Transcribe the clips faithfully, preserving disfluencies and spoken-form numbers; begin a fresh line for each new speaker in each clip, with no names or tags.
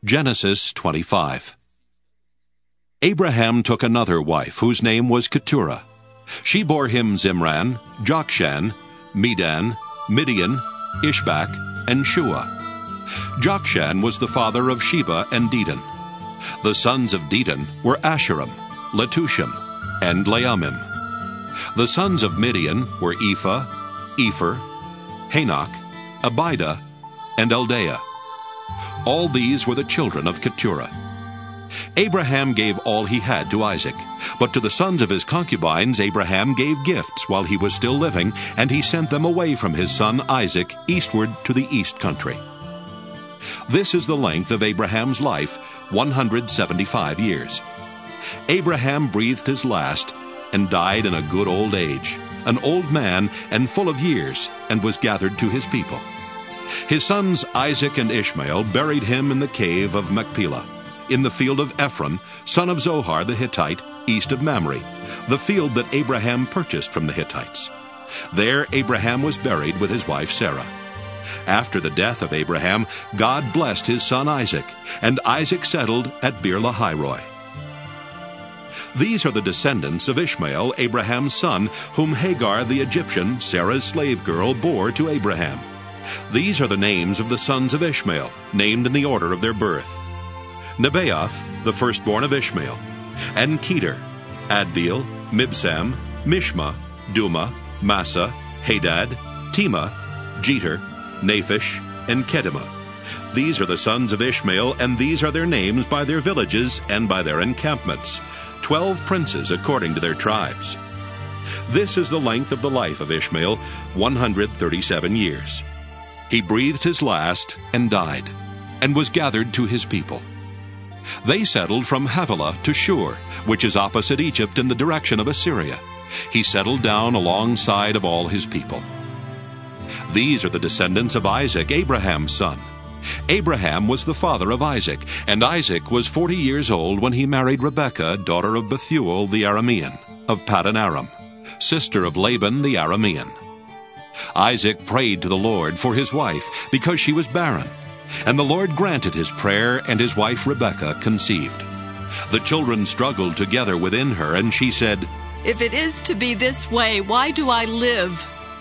Genesis twenty-five. Abraham took another wife, whose name was Keturah. She bore him Zimran, Jokshan, Medan, Midian, Ishbak, and Shua. Jokshan was the father of Sheba and Dedan. The sons of Dedan were Asherim, Letushim, and Leamim. The sons of Midian were Ephah, Epher, Hanok, Abida, and Eldaah. All these were the children of Keturah. Abraham gave all he had to Isaac, but to the sons of his concubines Abraham gave gifts while he was still living, and he sent them away from his son Isaac eastward to the east country. This is the length of Abraham's life, one hundred seventy-five years. Abraham breathed his last and died in a good old age, an old man and full of years, and was gathered to his people. His sons Isaac and Ishmael buried him in the cave of Machpelah, in the field of Ephron, son of Zohar the Hittite, east of Mamre, the field that Abraham purchased from the Hittites. There Abraham was buried with his wife Sarah. After the death of Abraham, God blessed his son Isaac, and Isaac settled at Beer-lahai-roi. These are the descendants of Ishmael, Abraham's son, whom Hagar the Egyptian, Sarah's slave girl, bore to Abraham. These are the names of the sons of Ishmael, named in the order of their birth: Nebaioth, the firstborn of Ishmael, and Kedar, Adbeel, Mibsam, Mishma, Duma, Massa, Hadad, Tema, Jeter, Naphish, and Kedemah. These are the sons of Ishmael, and these are their names by their villages and by their encampments, twelve princes according to their tribes. This is the length of the life of Ishmael, one hundred thirty-seven years. He breathed his last and died, and was gathered to his people. They settled from Havilah to Shur, which is opposite Egypt in the direction of Assyria. He settled down alongside of all his people. These are the descendants of Isaac, Abraham's son. Abraham was the father of Isaac, and Isaac was forty years old when he married Rebekah, daughter of Bethuel the Aramean, of Paddan Aram, sister of Laban the Aramean. Isaac prayed to the Lord for his wife, because she was barren. And the Lord granted his prayer, and his wife Rebekah conceived. The children struggled together within her, and she said,
"If it is to be this way, why do I live?"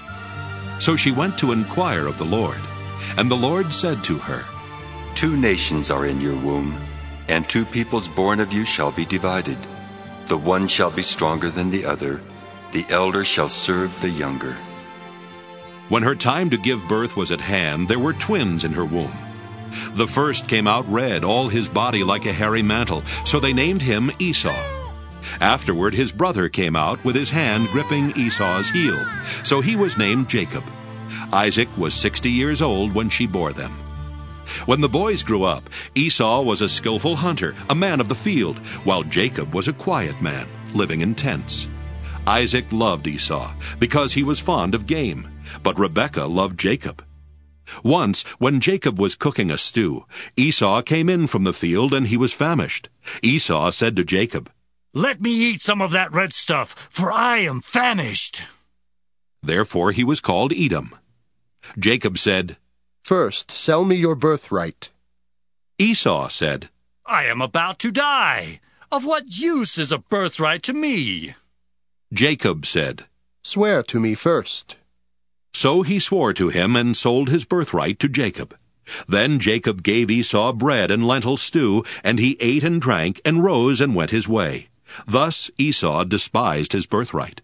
So she went to inquire of the Lord. And the Lord said to her,
"Two nations are in your womb, and two peoples born of you shall be divided. The one shall be stronger than the other. The elder shall serve the younger."
When her time to give birth was at hand, there were twins in her womb. The first came out red, all his body like a hairy mantle, so they named him Esau. Afterward his brother came out with his hand gripping Esau's heel, so he was named Jacob. Isaac was sixty years old when she bore them. When the boys grew up, Esau was a skillful hunter, a man of the field, while Jacob was a quiet man, living in tents. Isaac loved Esau because he was fond of game, but Rebekah loved Jacob. Once, when Jacob was cooking a stew, Esau came in from the field and he was famished. Esau said to Jacob,
"Let me eat some of that red stuff, for I am famished."
Therefore he was called Edom. Jacob said,
"First, sell me your birthright."
Esau said,
"I am about to die. Of what use is a birthright to me?"
Jacob said,
"Swear to me first."
So he swore to him and sold his birthright to Jacob. Then Jacob gave Esau bread and lentil stew, and he ate and drank and rose and went his way. Thus Esau despised his birthright.